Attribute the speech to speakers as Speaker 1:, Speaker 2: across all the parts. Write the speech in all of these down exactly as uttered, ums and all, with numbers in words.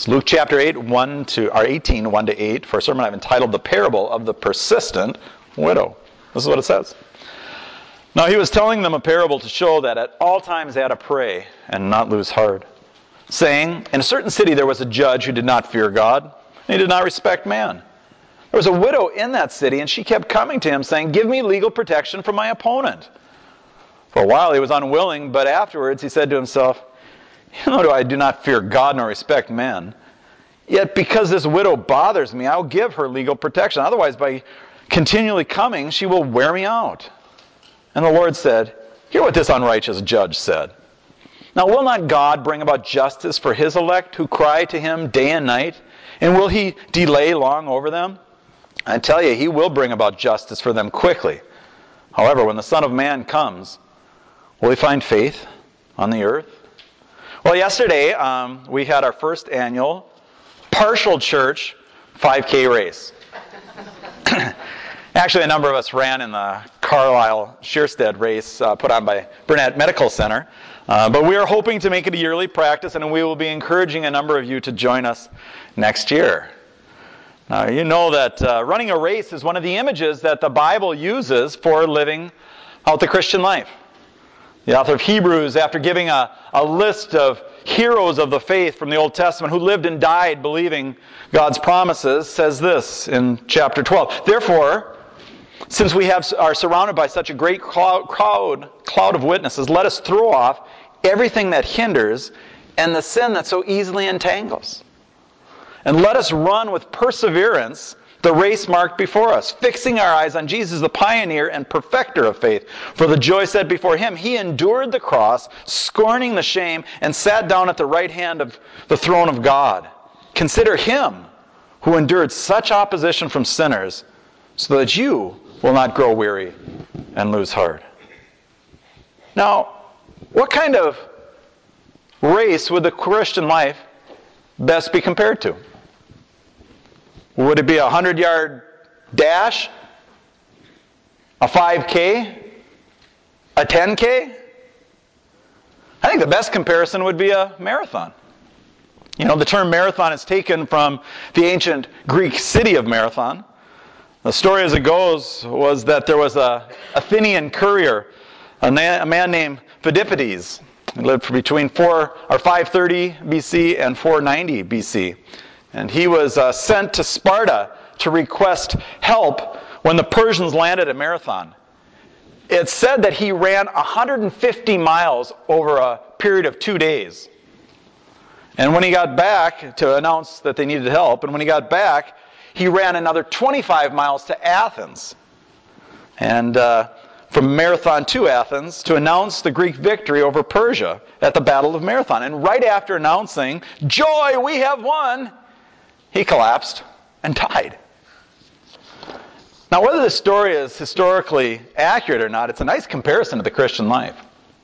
Speaker 1: It's Luke chapter eight, one to, or eighteen, one to eight, for a sermon I've entitled The Parable of the Persistent Widow. This is what it says. Now he was telling them a parable to show that at all times they had to pray and not lose heart, saying, in a certain city there was a judge who did not fear God, and he did not respect man. There was a widow in that city, and she kept coming to him, saying, give me legal protection from my opponent. For a while he was unwilling, but afterwards he said to himself, you know, I do not fear God nor respect men. Yet because this widow bothers me, I will give her legal protection. Otherwise, by continually coming, she will wear me out. And the Lord said, hear what this unrighteous judge said. Now will not God bring about justice for his elect who cry to him day and night? And will he delay long over them? I tell you, he will bring about justice for them quickly. However, when the Son of Man comes, will he find faith on the earth? Well, yesterday um, we had our first annual partial church five K race. Actually, a number of us ran in the Carlisle Shearstead race uh, put on by Burnett Medical Center. Uh, but we are hoping to make it a yearly practice, and we will be encouraging a number of you to join us next year. Now, you know that uh, running a race is one of the images that the Bible uses for living out the Christian life. The author of Hebrews, after giving a, a list of heroes of the faith from the Old Testament who lived and died believing God's promises, says this in chapter twelve. Therefore, since we have, are surrounded by such a great cloud, cloud, cloud of witnesses, let us throw off everything that hinders and the sin that so easily entangles. And let us run with perseverance the race marked before us, fixing our eyes on Jesus, the pioneer and perfecter of faith. For the joy set before him, he endured the cross, scorning the shame, and sat down at the right hand of the throne of God. Consider him who endured such opposition from sinners, so that you will not grow weary and lose heart. Now, what kind of race would the Christian life best be compared to? Would it be a hundred-yard dash? A five K? A ten K? I think the best comparison would be a marathon. You know, the term marathon is taken from the ancient Greek city of Marathon. The story as it goes was that there was a Athenian courier, a, na- a man named Phidippides. He lived between four or five thirty B C and four ninety B C. And he was uh, sent to Sparta to request help when the Persians landed at Marathon. It's said that he ran one hundred fifty miles over a period of two days. And when he got back to announce that they needed help, and when he got back, he ran another twenty-five miles to Athens. And uh, from Marathon to Athens to announce the Greek victory over Persia at the Battle of Marathon. And right after announcing, "Joy, we have won," he collapsed and died. Now, whether this story is historically accurate or not, it's a nice comparison to the Christian life.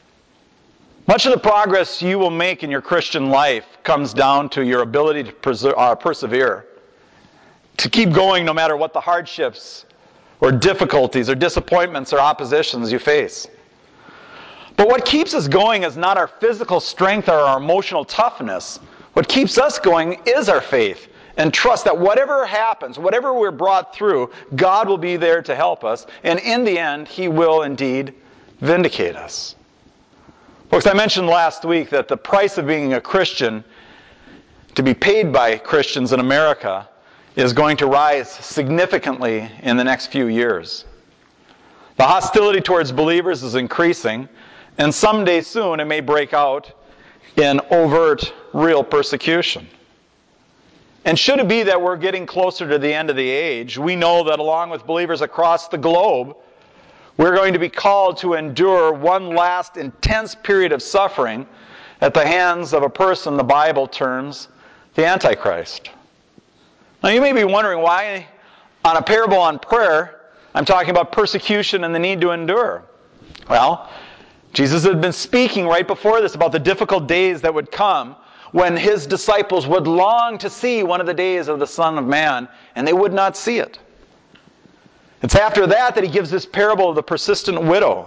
Speaker 1: Much of the progress you will make in your Christian life comes down to your ability to perse- uh, persevere, to keep going no matter what the hardships or difficulties or disappointments or oppositions you face. But what keeps us going is not our physical strength or our emotional toughness. What keeps us going is our faith and trust that whatever happens, whatever we're brought through, God will be there to help us, and in the end, he will indeed vindicate us. Folks, I mentioned last week that the price of being a Christian, to be paid by Christians in America, is going to rise significantly in the next few years. The hostility towards believers is increasing, and someday soon it may break out in overt, real persecution. And should it be that we're getting closer to the end of the age, we know that along with believers across the globe, we're going to be called to endure one last intense period of suffering at the hands of a person the Bible terms the Antichrist. Now you may be wondering why on a parable on prayer I'm talking about persecution and the need to endure. Well, Jesus had been speaking right before this about the difficult days that would come when his disciples would long to see one of the days of the Son of Man, and they would not see it. It's after that that he gives this parable of the persistent widow.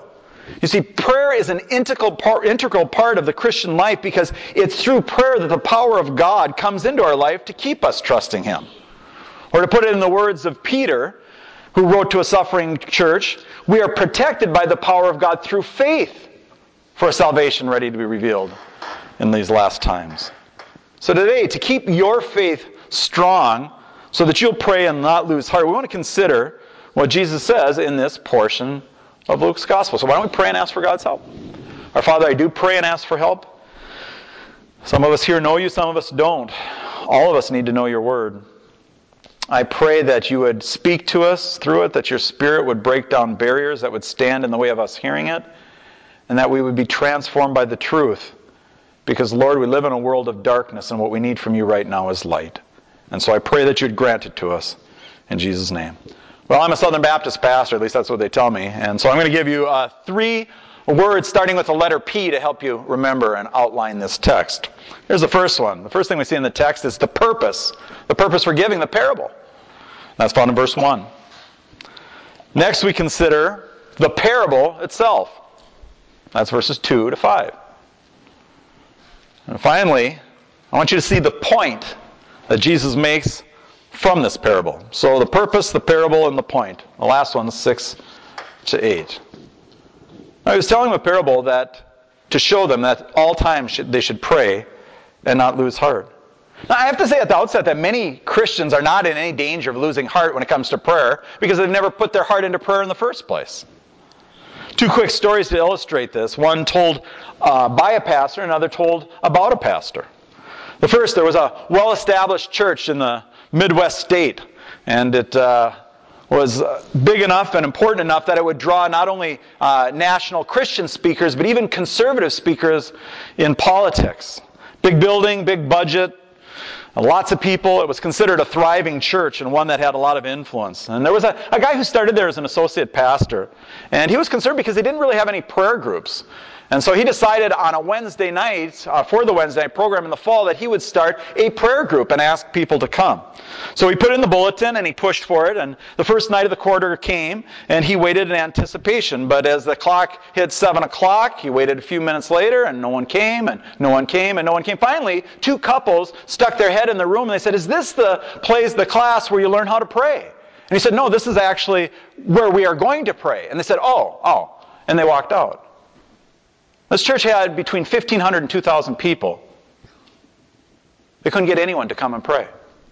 Speaker 1: You see, prayer is an integral part, integral part of the Christian life because it's through prayer that the power of God comes into our life to keep us trusting Him. Or to put it in the words of Peter, who wrote to a suffering church, we are protected by the power of God through faith for a salvation ready to be revealed in these last times. So today, to keep your faith strong so that you'll pray and not lose heart, we want to consider what Jesus says in this portion of Luke's Gospel. So why don't we pray and ask for God's help? Our Father, I do pray and ask for help. Some of us here know you, some of us don't. All of us need to know your word. I pray that you would speak to us through it, that your Spirit would break down barriers that would stand in the way of us hearing it, and that we would be transformed by the truth. Because, Lord, we live in a world of darkness, and what we need from you right now is light. And so I pray that you'd grant it to us in Jesus' name. Well, I'm a Southern Baptist pastor, at least that's what they tell me. And so I'm going to give you uh, three words starting with the letter P to help you remember and outline this text. Here's the first one. The first thing we see in the text is the purpose. The purpose for giving the parable. That's found in verse one. Next we consider the parable itself. That's verses two to five. And finally, I want you to see the point that Jesus makes from this parable. So the purpose, the parable, and the point. The last one, six to eight. Now, he was telling them a parable that to show them that all times should, they should pray and not lose heart. Now, I have to say at the outset that many Christians are not in any danger of losing heart when it comes to prayer because they've never put their heart into prayer in the first place. Two quick stories to illustrate this. One told uh, by a pastor, another told about a pastor. The first, there was a well-established church in the Midwest state, and it uh, was big enough and important enough that it would draw not only uh, national Christian speakers, but even conservative speakers in politics. Big building, big budget, lots of people. It was considered a thriving church and one that had a lot of influence. And there was a, a guy who started there as an associate pastor, and he was concerned because they didn't really have any prayer groups. And so he decided on a Wednesday night, uh, for the Wednesday night program in the fall, that he would start a prayer group and ask people to come. So he put in the bulletin and he pushed for it, and the first night of the quarter came, and he waited in anticipation. But as the clock hit seven o'clock, he waited a few minutes later, and no one came, and no one came, and no one came. Finally, two couples stuck their head in the room, and they said, "Is this the place, the class where you learn how to pray?" And he said, "No, this is actually where we are going to pray." And they said, "Oh, oh," and they walked out. This church had between fifteen hundred and two thousand people. They couldn't get anyone to come and pray.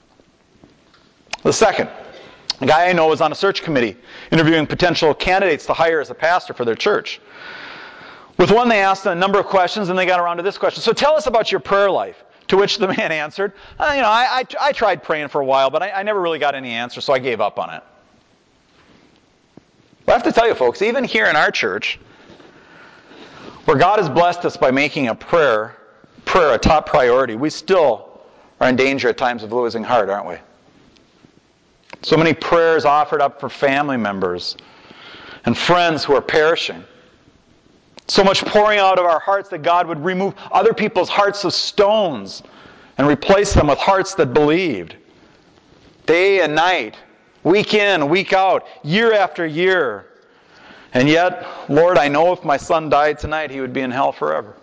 Speaker 1: The second, a guy I know was on a search committee interviewing potential candidates to hire as a pastor for their church. With one, they asked a number of questions, and they got around to this question. "So tell us about your prayer life." To which the man answered, uh, you know, I, I, I tried praying for a while, but I, I never really got any answers, so I gave up on it. But I have to tell you, folks, even here in our church, where God has blessed us by making a prayer, prayer a top priority, we still are in danger at times of losing heart, aren't we? So many prayers offered up for family members and friends who are perishing. So much pouring out of our hearts that God would remove other people's hearts of stones and replace them with hearts that believed. Day and night, week in, week out, year after year. And yet, Lord, I know if my son died tonight, he would be in hell forever.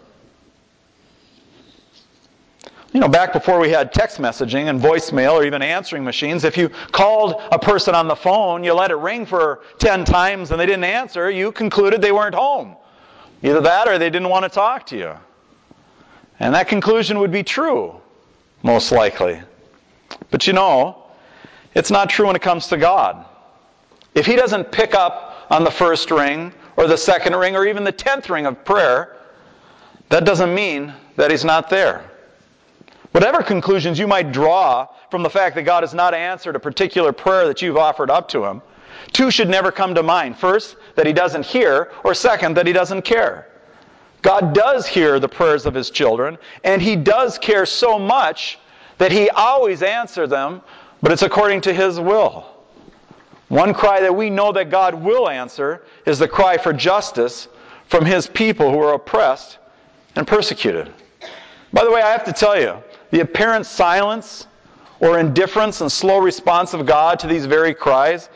Speaker 1: You know, back before we had text messaging and voicemail or even answering machines, if you called a person on the phone, you let it ring for ten times and they didn't answer, you concluded they weren't home. Either that or they didn't want to talk to you. And that conclusion would be true, most likely. But you know, it's not true when it comes to God. If He doesn't pick up on the first ring, or the second ring, or even the tenth ring of prayer, that doesn't mean that He's not there. Whatever conclusions you might draw from the fact that God has not answered a particular prayer that you've offered up to Him, two should never come to mind. First, that He doesn't hear, or second, that He doesn't care. God does hear the prayers of His children, and He does care so much that He always answers them, but it's according to His will. One cry that we know that God will answer is the cry for justice from His people who are oppressed and persecuted. By the way, I have to tell you, the apparent silence or indifference and slow response of God to these very cries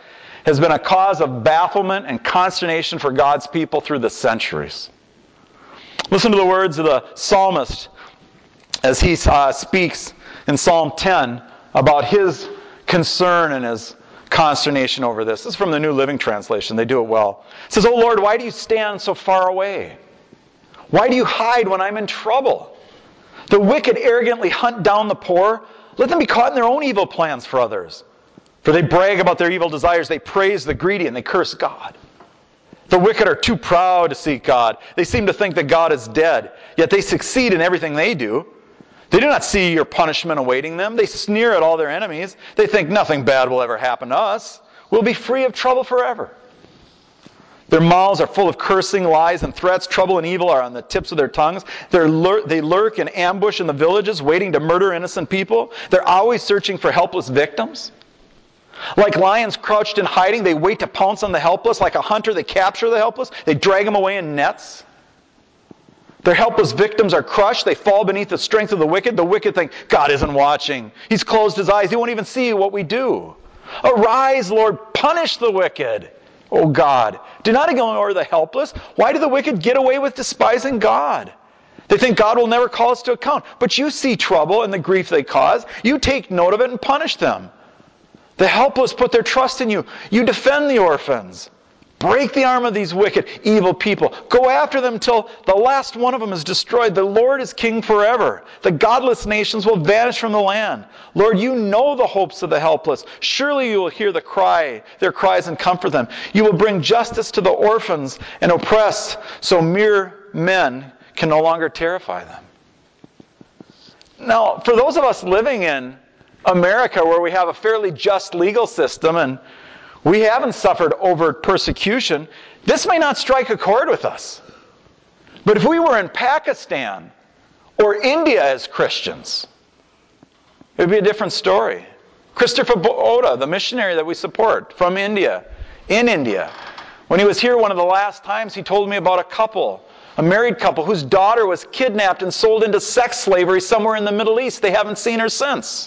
Speaker 1: has been a cause of bafflement and consternation for God's people through the centuries. Listen to the words of the psalmist as he uh, speaks in Psalm ten about his concern and his consternation over this. This is from the New Living Translation. They do it well. It says, "O Lord, why do you stand so far away? Why do you hide when I'm in trouble? The wicked arrogantly hunt down the poor. Let them be caught in their own evil plans for others. For they brag about their evil desires. They praise the greedy and they curse God. The wicked are too proud to seek God. They seem to think that God is dead. Yet they succeed in everything they do. They do not see your punishment awaiting them. They sneer at all their enemies. They think nothing bad will ever happen to us. We'll be free of trouble forever. Their mouths are full of cursing, lies, and threats. Trouble and evil are on the tips of their tongues. They're lur- they lurk in ambush in the villages, waiting to murder innocent people. They're always searching for helpless victims. Like lions crouched in hiding, they wait to pounce on the helpless. Like a hunter, they capture the helpless. They drag them away in nets. Their helpless victims are crushed. They fall beneath the strength of the wicked. The wicked think, God isn't watching. He's closed his eyes. He won't even see what we do. Arise, Lord, punish the wicked. O God, do not ignore the helpless. Why do the wicked get away with despising God? They think God will never call us to account. But you see trouble and the grief they cause. You take note of it and punish them. The helpless put their trust in you. You defend the orphans. Break the arm of these wicked, evil people. Go after them till the last one of them is destroyed. The Lord is king forever. The godless nations will vanish from the land. Lord, you know the hopes of the helpless. Surely you will hear the cry, their cries and comfort them. You will bring justice to the orphans and oppressed, so mere men can no longer terrify them. Now, for those of us living in America where we have a fairly just legal system and we haven't suffered overt persecution, this may not strike a chord with us. But if we were in Pakistan or India as Christians, it would be a different story. Christopher Boda, the missionary that we support from India, in India, when he was here one of the last times, he told me about a couple, a married couple, whose daughter was kidnapped and sold into sex slavery somewhere in the Middle East. They haven't seen her since.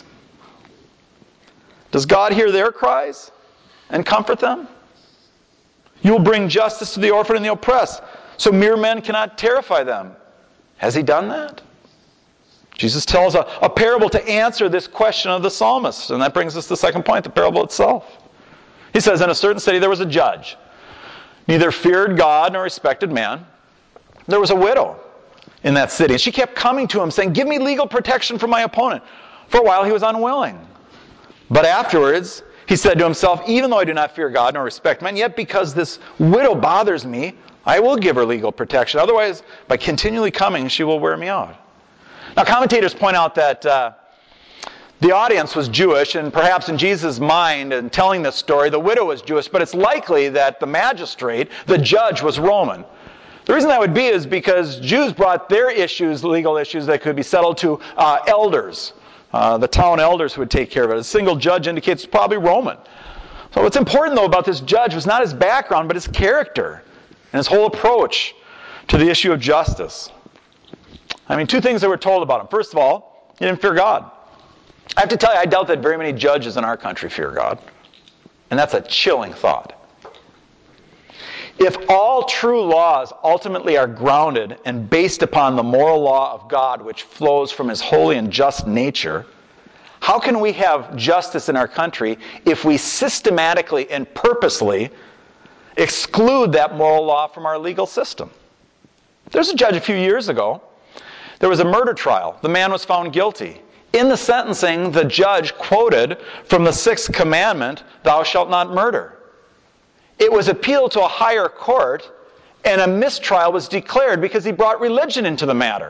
Speaker 1: Does God hear their cries and comfort them? You will bring justice to the orphan and the oppressed, so mere men cannot terrify them. Has he done that? Jesus tells a, a parable to answer this question of the psalmist, and that brings us to the second point, the parable itself. He says, in a certain city there was a judge, neither feared God nor respected man. There was a widow in that city, and she kept coming to him saying, give me legal protection from my opponent. For a while he was unwilling. But afterwards, he said to himself, even though I do not fear God nor respect men, yet because this widow bothers me, I will give her legal protection. Otherwise, by continually coming, she will wear me out. Now, commentators point out that uh, the audience was Jewish, and perhaps in Jesus' mind, in telling this story, the widow was Jewish, but it's likely that the magistrate, the judge, was Roman. The reason that would be is because Jews brought their issues, legal issues that could be settled to uh, elders. Uh, the town elders who would take care of it. A single judge indicates it's probably Roman. So what's important, though, about this judge was not his background, but his character and his whole approach to the issue of justice. I mean, two things that were told about him. First of all, he didn't fear God. I have to tell you, I doubt that very many judges in our country fear God. And that's a chilling thought. If all true laws ultimately are grounded and based upon the moral law of God, which flows from his holy and just nature, how can we have justice in our country if we systematically and purposely exclude that moral law from our legal system? There's a judge a few years ago. There was a murder trial. The man was found guilty. In the sentencing, the judge quoted from the sixth commandment, thou shalt not murder. It was appealed to a higher court, and a mistrial was declared because he brought religion into the matter.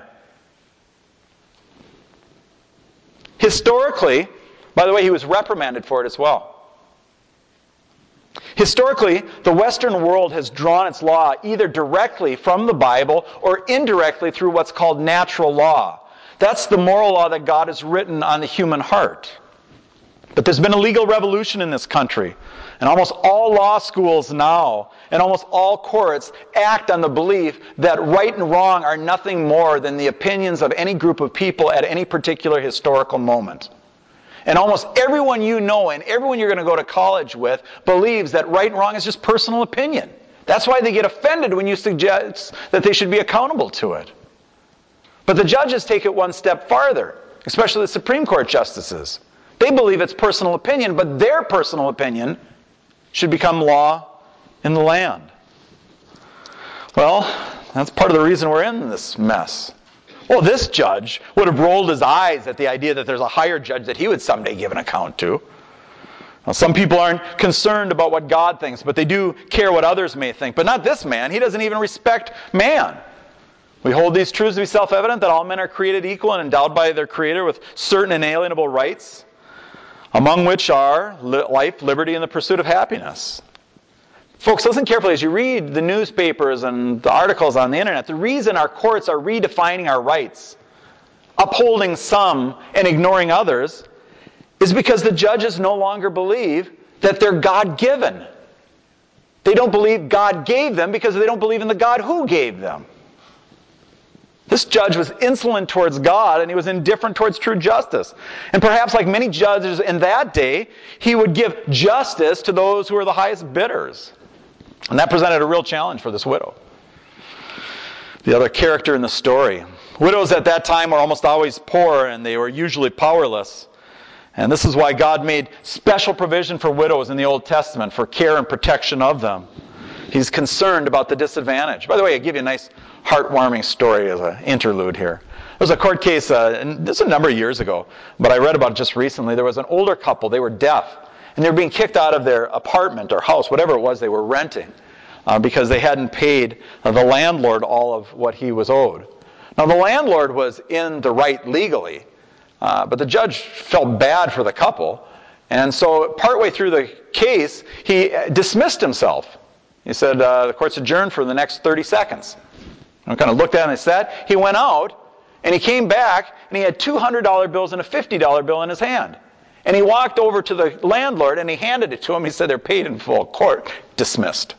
Speaker 1: Historically, by the way, he was reprimanded for it as well. Historically, the Western world has drawn its law either directly from the Bible or indirectly through what's called natural law. That's the moral law that God has written on the human heart. But there's been a legal revolution in this country. And almost all law schools now, and almost all courts, act on the belief that right and wrong are nothing more than the opinions of any group of people at any particular historical moment. And almost everyone you know and everyone you're going to go to college with believes that right and wrong is just personal opinion. That's why they get offended when you suggest that they should be accountable to it. But the judges take it one step farther, especially the Supreme Court justices. They believe it's personal opinion, but their personal opinion should become law in the land. Well, that's part of the reason we're in this mess. Well, this judge would have rolled his eyes at the idea that there's a higher judge that he would someday give an account to. Now, some people aren't concerned about what God thinks, but they do care what others may think. But not this man. He doesn't even respect man. We hold these truths to be self-evident, that all men are created equal and endowed by their Creator with certain inalienable rights, among which are life, liberty, and the pursuit of happiness. Folks, listen carefully. As you read the newspapers and the articles on the internet, the reason our courts are redefining our rights, upholding some and ignoring others, is because the judges no longer believe that they're God-given. They don't believe God gave them because they don't believe in the God who gave them. This judge was insolent towards God, and he was indifferent towards true justice. And perhaps like many judges in that day, he would give justice to those who were the highest bidders. And that presented a real challenge for this widow. The other character in the story. Widows at that time were almost always poor, and they were usually powerless. And this is why God made special provision for widows in the Old Testament, for care and protection of them. He's concerned about the disadvantaged. By the way, I'll give you a nice heartwarming story as an interlude here. There was a court case, uh, and this is a number of years ago, but I read about it just recently. There was an older couple. They were deaf, and they were being kicked out of their apartment or house, whatever it was they were renting, uh, because they hadn't paid uh, the landlord all of what he was owed. Now, the landlord was in the right legally, uh, but the judge felt bad for the couple, and so partway through the case, he dismissed himself. He said, uh, the court's adjourned for the next thirty seconds. I kind of looked at him and said, he went out, and he came back, and he had two hundred dollar bills and a fifty dollar bill in his hand. And he walked over to the landlord, and he handed it to him. He said, they're paid in full. Court dismissed.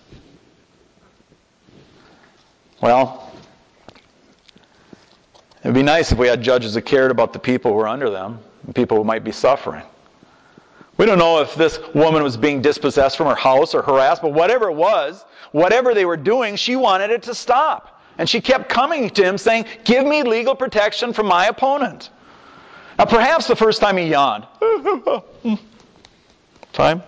Speaker 1: Well, it would be nice if we had judges that cared about the people who were under them, and people who might be suffering. We don't know if this woman was being dispossessed from her house or harassed, but whatever it was, whatever they were doing, she wanted it to stop. And she kept coming to him saying, give me legal protection from my opponent. Now perhaps the first time he yawned. Time.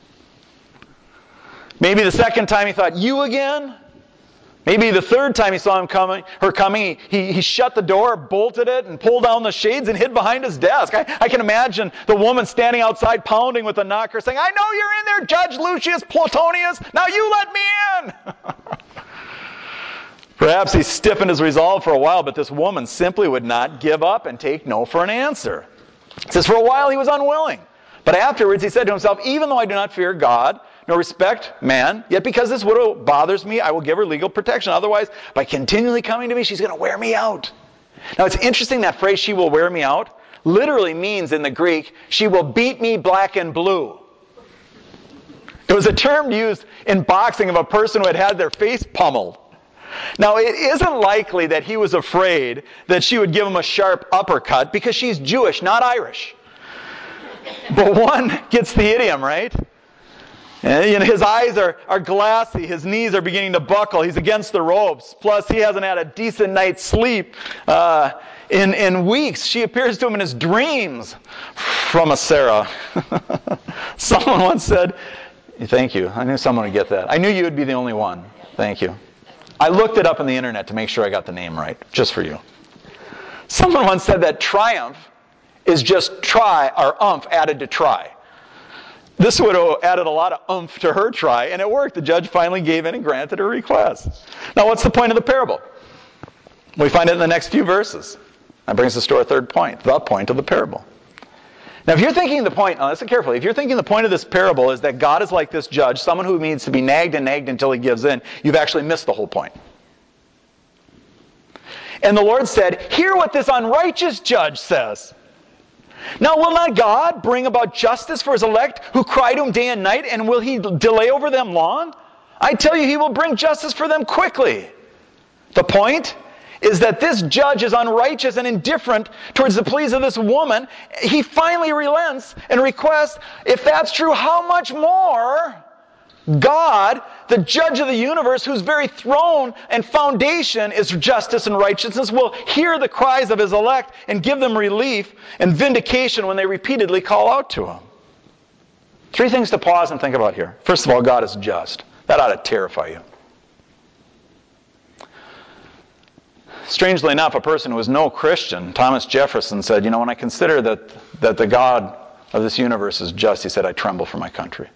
Speaker 1: Maybe the second time he thought, you again? Maybe the third time he saw him coming, her coming, he, he shut the door, bolted it, and pulled down the shades and hid behind his desk. I, I can imagine the woman standing outside pounding with a knocker saying, I know you're in there, Judge Lucius Platonius. Now you let me in. Perhaps he stiffened his resolve for a while, but this woman simply would not give up and take no for an answer. It says, for a while he was unwilling. But afterwards he said to himself, even though I do not fear God, nor respect man, yet because this widow bothers me, I will give her legal protection. Otherwise, by continually coming to me, she's going to wear me out. Now it's interesting that phrase, she will wear me out, literally means in the Greek, she will beat me black and blue. It was a term used in boxing of a person who had had their face pummeled. Now, it isn't likely that he was afraid that she would give him a sharp uppercut because she's Jewish, not Irish. But one gets the idiom, right? And, you know, his eyes are, are glassy. His knees are beginning to buckle. He's against the ropes. Plus, he hasn't had a decent night's sleep uh, in, in weeks. She appears to him in his dreams from a Sarah. Someone once said, thank you. I knew someone would get that. I knew you would be the only one. Thank you. I looked it up on the internet to make sure I got the name right, just for you. Someone once said that triumph is just try or umph added to try. This widow added a lot of umph to her try, and it worked. The judge finally gave in and granted her request. Now, what's the point of the parable? We find it in the next few verses. That brings us to our third point, the point of the parable. Now, if you're thinking the point, now listen carefully, if you're thinking the point of this parable is that God is like this judge, someone who needs to be nagged and nagged until he gives in, you've actually missed the whole point. And the Lord said, hear what this unrighteous judge says. Now, will not God bring about justice for his elect who cry to him day and night, and will he delay over them long? I tell you, he will bring justice for them quickly. The point is that this judge is unrighteous and indifferent towards the pleas of this woman. He finally relents and requests, if that's true, how much more God, the judge of the universe, whose very throne and foundation is justice and righteousness, will hear the cries of his elect and give them relief and vindication when they repeatedly call out to him. Three things to pause and think about here. First of all, God is just. That ought to terrify you. Strangely enough, a person who was no Christian, Thomas Jefferson, said, you know, when I consider that, that the God of this universe is just, he said, I tremble for my country.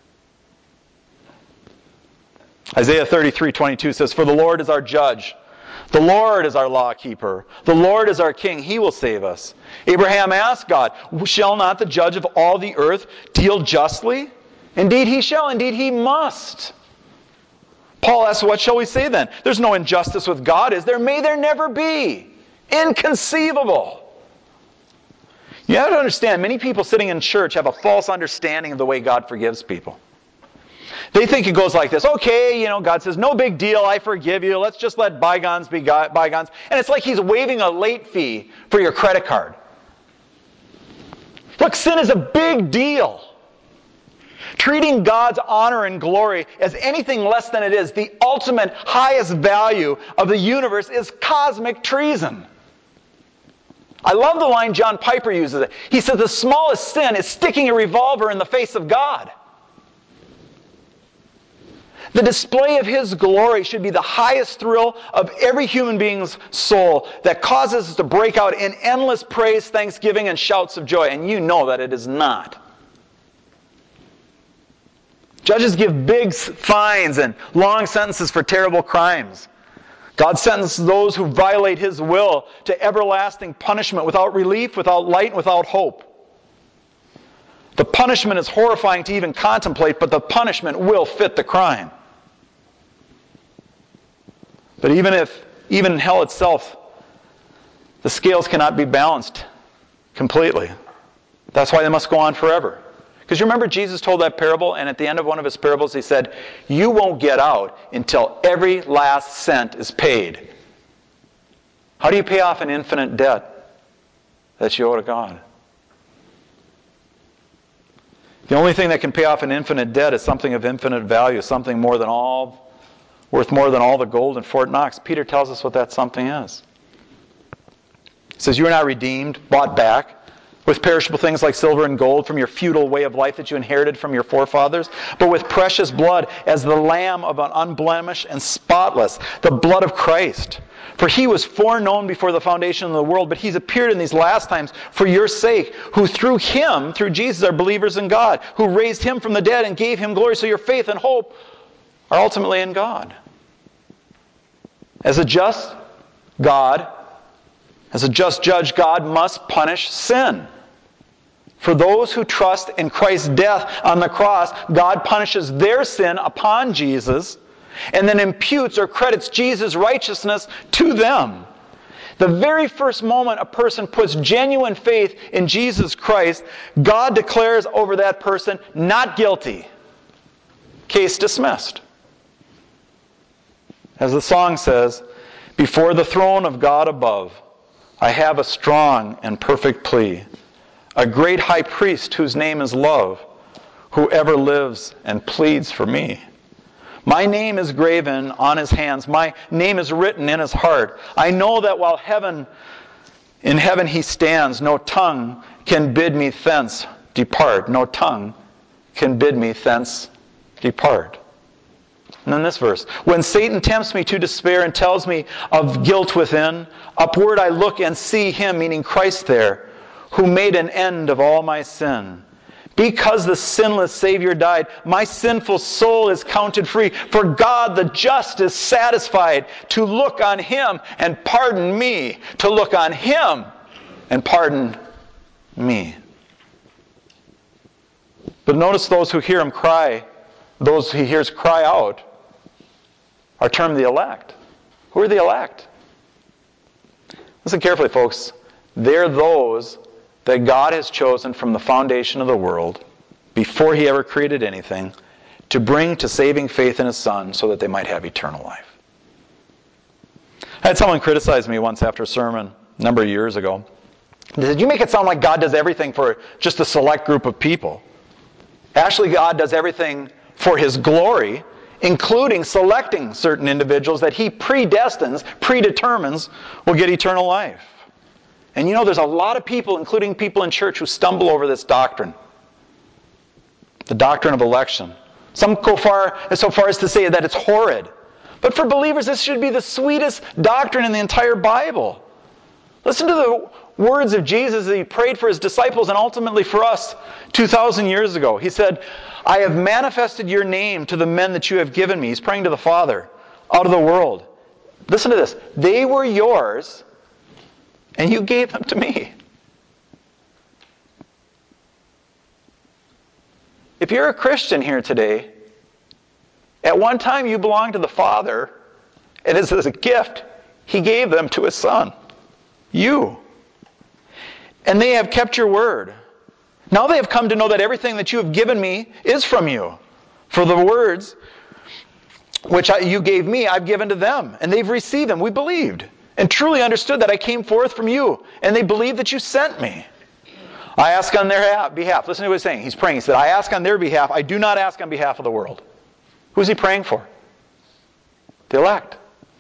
Speaker 1: Isaiah thirty-three twenty-two says, for the Lord is our judge. The Lord is our lawkeeper. The Lord is our king. He will save us. Abraham asked God, shall not the judge of all the earth deal justly? Indeed he shall. Indeed he must. Paul asks, what shall we say then? There's no injustice with God, is there? May there never be. Inconceivable. You have to understand, many people sitting in church have a false understanding of the way God forgives people. They think it goes like this. Okay, you know, God says, no big deal, I forgive you. Let's just let bygones be bygones. And it's like he's waiving a late fee for your credit card. Look, sin is a big deal. Treating God's honor and glory as anything less than it is, the ultimate highest value of the universe, is cosmic treason. I love the line John Piper uses it. He says the smallest sin is sticking a revolver in the face of God. The display of His glory should be the highest thrill of every human being's soul that causes us to break out in endless praise, thanksgiving, and shouts of joy. And you know that it is not. Judges give big fines and long sentences for terrible crimes. God sentences those who violate His will to everlasting punishment without relief, without light, and without hope. The punishment is horrifying to even contemplate, but the punishment will fit the crime. But even if, even in hell itself, the scales cannot be balanced completely. That's why they must go on forever. Because you remember Jesus told that parable, and at the end of one of his parables he said, you won't get out until every last cent is paid. How do you pay off an infinite debt that you owe to God? The only thing that can pay off an infinite debt is something of infinite value, something more than all, worth more than all the gold in Fort Knox. Peter tells us what that something is. He says, you are not redeemed, bought back, with perishable things like silver and gold from your feudal way of life that you inherited from your forefathers, but with precious blood as the lamb of an unblemished and spotless, the blood of Christ. For He was foreknown before the foundation of the world, but He's appeared in these last times for your sake, who through Him, through Jesus, are believers in God, who raised Him from the dead and gave Him glory, so your faith and hope are ultimately in God. As a just God, as a just judge, God must punish sin. For those who trust in Christ's death on the cross, God punishes their sin upon Jesus and then imputes or credits Jesus' righteousness to them. The very first moment a person puts genuine faith in Jesus Christ, God declares over that person, not guilty. Case dismissed. As the song says, before the throne of God above, I have a strong and perfect plea. A great high priest whose name is love, who ever lives and pleads for me. My name is graven on His hands. My name is written in His heart. I know that while heaven, in heaven He stands, no tongue can bid me thence depart. No tongue can bid me thence depart. And then this verse. When Satan tempts me to despair and tells me of guilt within, upward I look and see Him, meaning Christ there, who made an end of all my sin. Because the sinless Savior died, my sinful soul is counted free. For God the just is satisfied to look on Him and pardon me. To look on Him and pardon me. But notice those who hear Him cry, those He hears cry out, are termed the elect. Who are the elect? Listen carefully, folks. They're those that God has chosen from the foundation of the world, before He ever created anything, to bring to saving faith in His Son so that they might have eternal life. I had someone criticize me once after a sermon a number of years ago. They said, you make it sound like God does everything for just a select group of people. Actually, God does everything for His glory, including selecting certain individuals that He predestines, predetermines, will get eternal life. And you know, there's a lot of people, including people in church, who stumble over this doctrine. The doctrine of election. Some go far so far as to say that it's horrid. But for believers, this should be the sweetest doctrine in the entire Bible. Listen to the words of Jesus that He prayed for His disciples and ultimately for us two thousand years ago. He said, I have manifested your name to the men that you have given me. He's praying to the Father out of the world. Listen to this. They were yours, and you gave them to me. If you're a Christian here today, at one time you belonged to the Father, and as a gift, He gave them to His Son. You. And they have kept your word. Now they have come to know that everything that you have given me is from you. For the words which I, you gave me, I've given to them. And they've received them. We believed. And truly understood that I came forth from you. And they believed that you sent me. I ask on their behalf. Listen to what he's saying. He's praying. He said, I ask on their behalf. I do not ask on behalf of the world. Who's he praying for? The elect.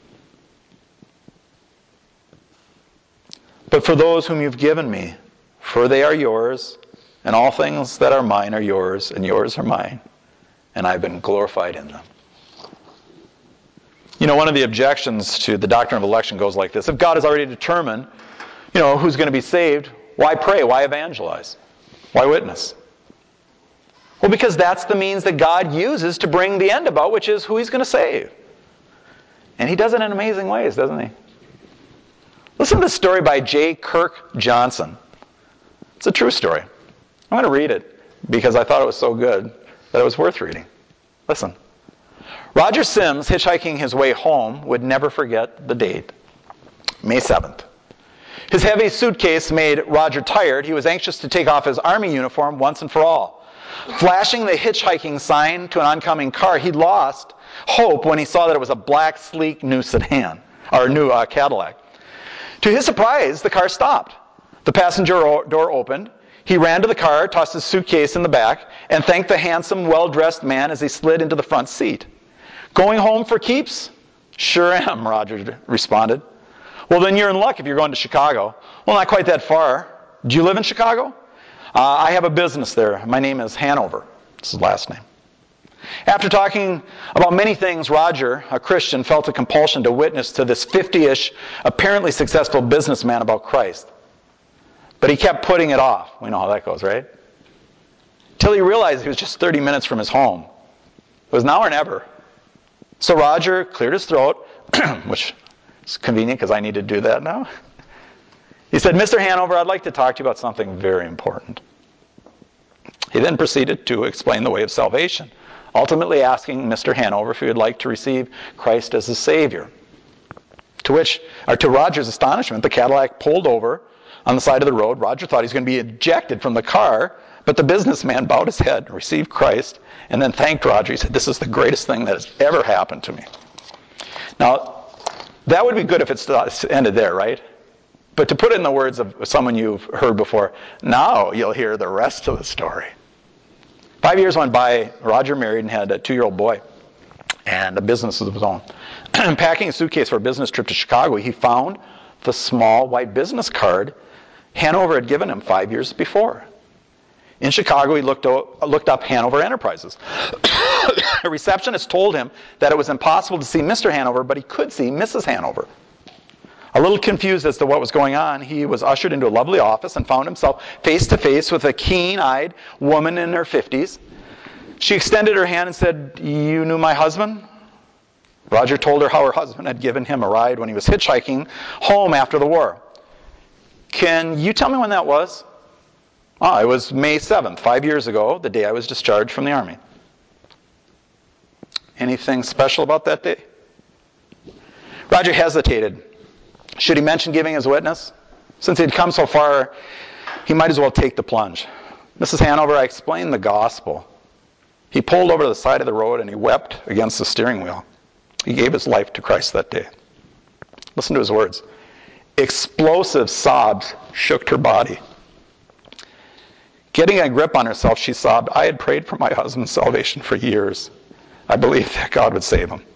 Speaker 1: But for those whom you've given me, for they are yours, and all things that are mine are yours, and yours are mine, and I've been glorified in them. You know, one of the objections to the doctrine of election goes like this. If God has already determined, you know, who's going to be saved, why pray? Why evangelize? Why witness? Well, because that's the means that God uses to bring the end about, which is who He's going to save. And He does it in amazing ways, doesn't He? Listen to this story by J. Kirk Johnson. It's a true story. I'm going to read it because I thought it was so good that it was worth reading. Listen. Roger Sims, hitchhiking his way home, would never forget the date. May seventh. His heavy suitcase made Roger tired. He was anxious to take off his army uniform once and for all. Flashing the hitchhiking sign to an oncoming car, he lost hope when he saw that it was a black, sleek new sedan, or new uh, Cadillac. To his surprise, the car stopped. The passenger door opened. He ran to the car, tossed his suitcase in the back, and thanked the handsome, well-dressed man as he slid into the front seat. Going home for keeps? Sure am, Roger responded. Well, then you're in luck if you're going to Chicago. Well, not quite that far. Do you live in Chicago? Uh, I have a business there. My name is Hanover. This is his last name. After talking about many things, Roger, a Christian, felt a compulsion to witness to this fifty-ish, apparently successful businessman about Christ. But he kept putting it off. We know how that goes, right? Till he realized he was just thirty minutes from his home. It was now or never. So Roger cleared his throat, which is convenient because I need to do that now. He said, Mister Hanover, I'd like to talk to you about something very important. He then proceeded to explain the way of salvation, ultimately asking Mister Hanover if he would like to receive Christ as his Savior. To which, or to Roger's astonishment, the Cadillac pulled over on the side of the road. Roger thought he was going to be ejected from the car, but the businessman bowed his head, received Christ, and then thanked Roger. He said, this is the greatest thing that has ever happened to me. Now, that would be good if it ended there, right? But to put it in the words of someone you've heard before, now you'll hear the rest of the story. Five years went by. Roger married and had a two-year-old boy and a business of his own. Packing a suitcase for a business trip to Chicago, he found the small white business card Hanover had given him five years before. In Chicago, he looked, o- looked up Hanover Enterprises. A receptionist told him that it was impossible to see Mister Hanover, but he could see Missus Hanover. A little confused as to what was going on, he was ushered into a lovely office and found himself face to face with a keen-eyed woman in her fifties. She extended her hand and said, "You knew my husband?" Roger told her how her husband had given him a ride when he was hitchhiking home after the war. "Can you tell me when that was?" "Ah, it was May seventh, five years ago, the day I was discharged from the Army." "Anything special about that day?" Roger hesitated. Should he mention giving his witness? Since he'd come so far, he might as well take the plunge. "Missus Hanover, I explained the gospel." He pulled over to the side of the road and he wept against the steering wheel. He gave his life to Christ that day. Listen to his words. Explosive sobs shook her body. Getting a grip on herself, she sobbed, I had prayed for my husband's salvation for years. I believed that God would save him.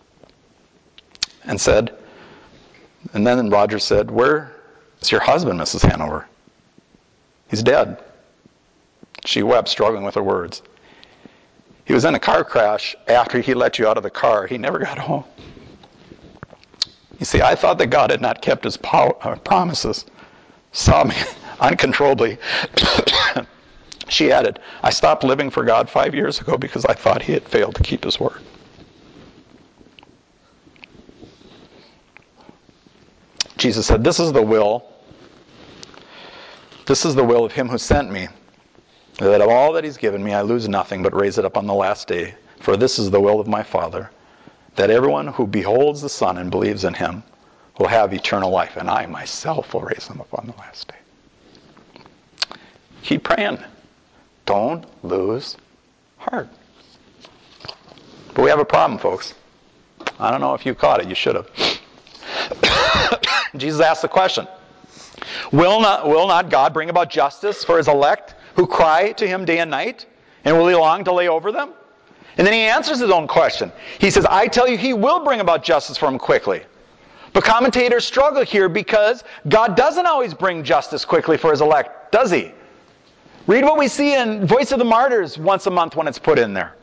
Speaker 1: And said, and then Roger said, where is your husband, Missus Hanover? He's dead. She wept, struggling with her words. He was in a car crash after he let you out of the car. He never got home. You see, I thought that God had not kept his pow- uh, promises. Sobbing uncontrollably, she added, I stopped living for God five years ago because I thought he had failed to keep his word. Jesus said, this is the will. This is the will of him who sent me, that of all that he's given me I lose nothing but raise it up on the last day. For this is the will of my Father, that everyone who beholds the Son and believes in him will have eternal life, and I myself will raise them up on the last day. Keep praying. Don't lose heart. But we have a problem, folks. I don't know if you caught it. You should have. Jesus asked the question, will not, will not God bring about justice for his elect who cry to him day and night? And will he long to lay over them? And then he answers his own question. He says, I tell you, he will bring about justice for him quickly. But commentators struggle here because God doesn't always bring justice quickly for his elect, does he? Read what we see in Voice of the Martyrs once a month when it's put in there.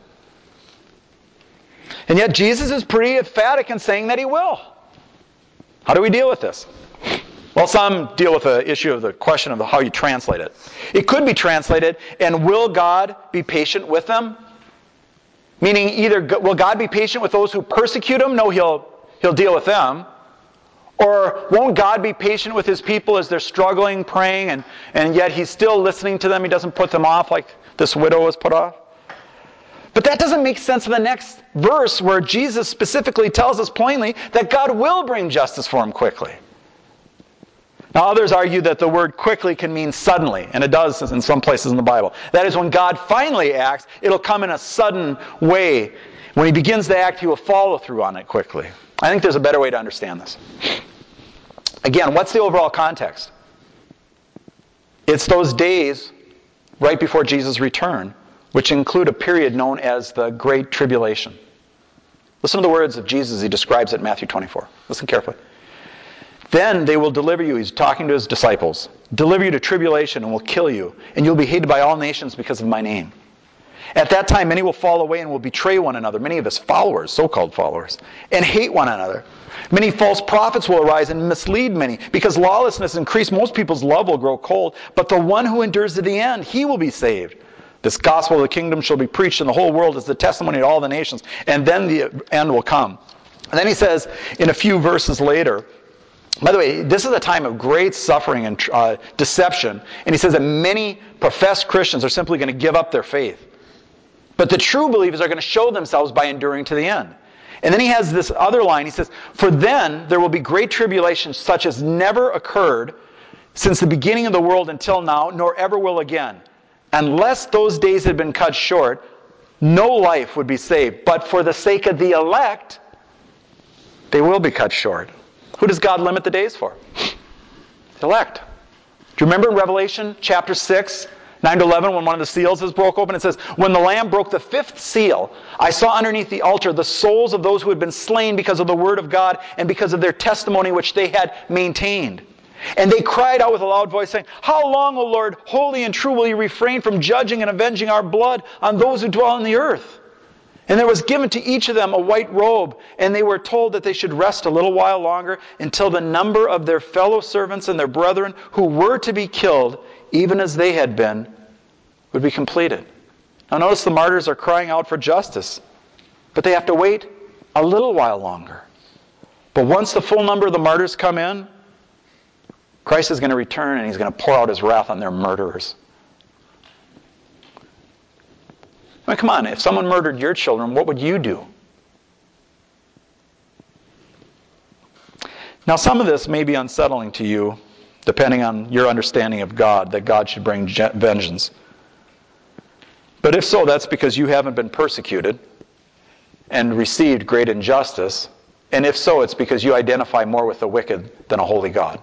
Speaker 1: And yet Jesus is pretty emphatic in saying that he will. How do we deal with this? Well, some deal with the issue of the question of how you translate it. It could be translated, and will God be patient with them? Meaning either will God be patient with those who persecute him? No, he'll, he'll deal with them. Or won't God be patient with his people as they're struggling, praying, and, and yet he's still listening to them? He doesn't put them off like this widow was put off? But that doesn't make sense in the next verse where Jesus specifically tells us plainly that God will bring justice for him quickly. Now others argue that the word quickly can mean suddenly, and it does in some places in the Bible. That is, when God finally acts, it'll come in a sudden way. When he begins to act, he will follow through on it quickly. I think there's a better way to understand this. Again, what's the overall context? It's those days right before Jesus' return, which include a period known as the Great Tribulation. Listen to the words of Jesus as he describes it in Matthew twenty-four. Listen carefully. Then they will deliver you, he's talking to his disciples, deliver you to tribulation and will kill you, and you'll be hated by all nations because of my name. At that time, many will fall away and will betray one another, many of his followers, so-called followers, and hate one another. Many false prophets will arise and mislead many. Because lawlessness increased, most people's love will grow cold, but the one who endures to the end, he will be saved. This gospel of the kingdom shall be preached in the whole world as the testimony to all the nations, and then the end will come. And then he says, in a few verses later, by the way, this is a time of great suffering and uh, deception, and he says that many professed Christians are simply going to give up their faith. But the true believers are going to show themselves by enduring to the end. And then he has this other line. He says, for then there will be great tribulation such as never occurred since the beginning of the world until now, nor ever will again. Unless those days had been cut short, no life would be saved. But for the sake of the elect, they will be cut short. Who does God limit the days for? The elect. Do you remember in Revelation chapter six, nine to eleven, when one of the seals is broke open? It says, when the Lamb broke the fifth seal, I saw underneath the altar the souls of those who had been slain because of the word of God and because of their testimony which they had maintained. And they cried out with a loud voice, saying, how long, O Lord, holy and true, will you refrain from judging and avenging our blood on those who dwell on the earth? And there was given to each of them a white robe, and they were told that they should rest a little while longer until the number of their fellow servants and their brethren who were to be killed, even as they had been, would be completed. Now notice the martyrs are crying out for justice, but they have to wait a little while longer. But once the full number of the martyrs come in, Christ is going to return and he's going to pour out his wrath on their murderers. I mean, come on, if someone murdered your children, what would you do? Now, some of this may be unsettling to you, depending on your understanding of God, that God should bring vengeance. But if so, that's because you haven't been persecuted and received great injustice, And if so, it's because you identify more with the wicked than a holy God.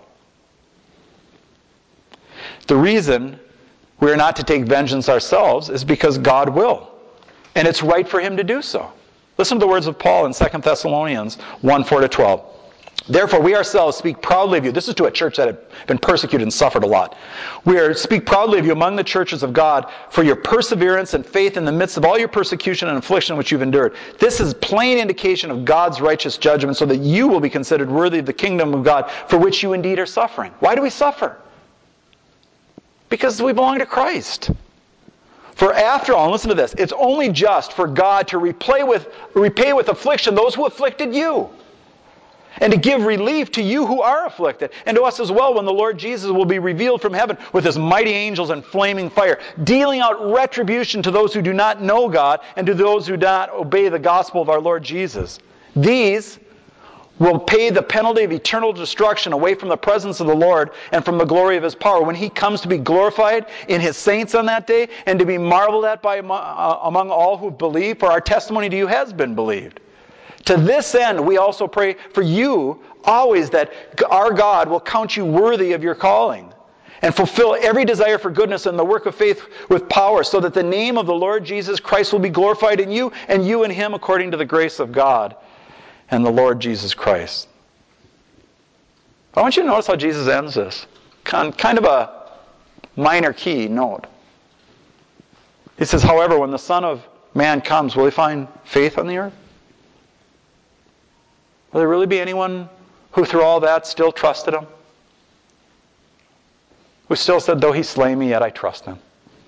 Speaker 1: The reason we are not to take vengeance ourselves is because God will. And it's right for him to do so. Listen to the words of Paul in Second Thessalonians one, four to twelve. Therefore, we ourselves speak proudly of you. This is to a church that had been persecuted and suffered a lot. We are, speak proudly of you among the churches of God for your perseverance and faith in the midst of all your persecution and affliction which you've endured. This is plain indication of God's righteous judgment, so that you will be considered worthy of the kingdom of God, for which you indeed are suffering. Why do we suffer? Because we belong to Christ. For after all, and listen to this, it's only just for God to repay with, repay with affliction those who afflicted you, and to give relief to you who are afflicted, and to us as well when the Lord Jesus will be revealed from heaven with his mighty angels and flaming fire, dealing out retribution to those who do not know God and to those who do not obey the gospel of our Lord Jesus. These will pay the penalty of eternal destruction away from the presence of the Lord and from the glory of his power when he comes to be glorified in his saints on that day and to be marveled at by among all who believe, for our testimony to you has been believed. To this end, we also pray for you always that our God will count you worthy of your calling and fulfill every desire for goodness and the work of faith with power, so that the name of the Lord Jesus Christ will be glorified in you and you in him, according to the grace of God and the Lord Jesus Christ. I want you to notice how Jesus ends this. Kind of a minor key note. He says, however, when the Son of Man comes, will he find faith on the earth? Will there really be anyone who through all that still trusted him? Who still said, though he slay me, yet I trust him?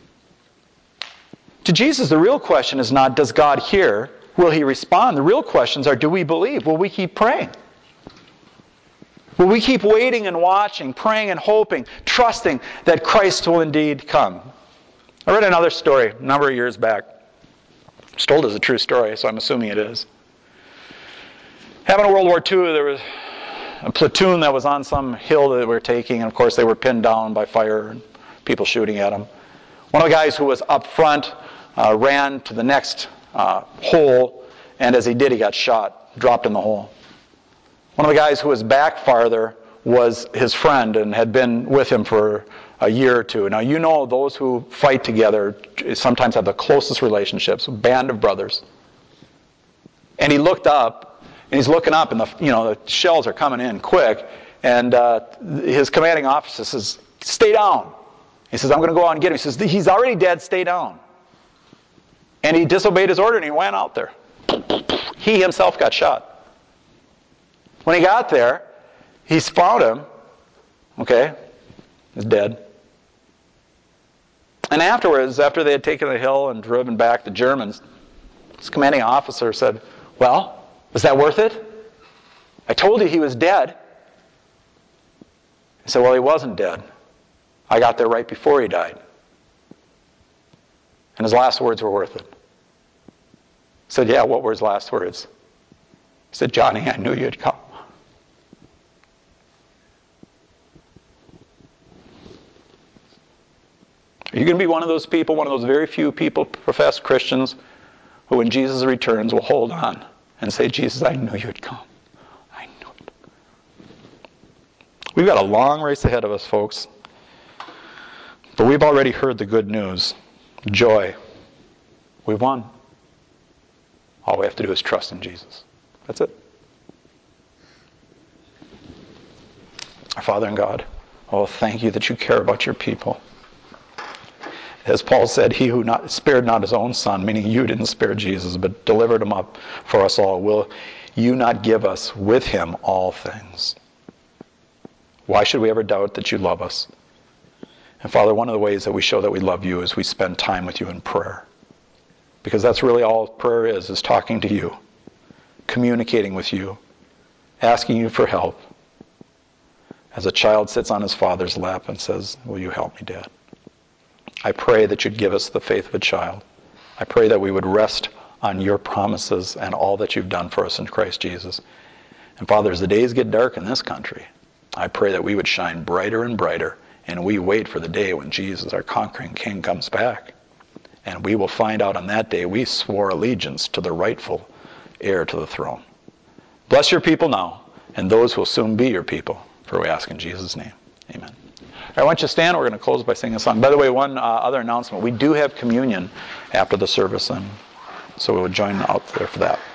Speaker 1: To Jesus, the real question is not, does God hear? Will he respond? The real questions are, do we believe? Will we keep praying? Will we keep waiting and watching, praying and hoping, trusting that Christ will indeed come? I read another story a number of years back. It's told as a true story, so I'm assuming it is. Happened in World War Two, there was a platoon that was on some hill that they were taking, and of course they were pinned down by fire and people shooting at them. One of the guys who was up front uh, ran to the next uh, hole, and as he did, he got shot, dropped in the hole. One of the guys who was back farther was his friend and had been with him for a year or two. Now, you know those who fight together sometimes have the closest relationships, a band of brothers. And he looked up, and he's looking up, and the you know the shells are coming in quick, and uh, his commanding officer says, stay down. He says, I'm going to go out and get him. He says, he's already dead, stay down. And he disobeyed his order, and he went out there. He himself got shot. When he got there, he found him, okay, he's dead. And afterwards, after they had taken the hill and driven back, the Germans, his commanding officer said, well, was that worth it? I told you he was dead. He said, well, he wasn't dead. I got there right before he died. And his last words were worth it. He said, yeah, what were his last words? He said, Johnny, I knew you'd come. Are you going to be one of those people, one of those very few people, professed Christians, who when Jesus returns will hold on and say, Jesus, I knew you'd come. I knew it. We've got a long race ahead of us, folks. But we've already heard the good news. Joy. We've won. All we have to do is trust in Jesus. That's it. Our Father in God, oh, thank you that you care about your people. As Paul said, he who not, spared not his own son, meaning you didn't spare Jesus, but delivered him up for us all, will you not give us with him all things? Why should we ever doubt that you love us? And Father, one of the ways that we show that we love you is we spend time with you in prayer. Because that's really all prayer is, is talking to you, communicating with you, asking you for help. As a child sits on his father's lap and says, will you help me, Dad? I pray that you'd give us the faith of a child. I pray that we would rest on your promises and all that you've done for us in Christ Jesus. And Father, as the days get dark in this country, I pray that we would shine brighter and brighter, and we wait for the day when Jesus, our conquering King, comes back. And we will find out on that day we swore allegiance to the rightful heir to the throne. Bless your people now, and those will soon be your people, for we ask in Jesus' name. Amen. All right, why don't you stand? We're going to close by singing a song. By the way, one uh, other announcement. We do have communion after the service, and so we would join out there for that.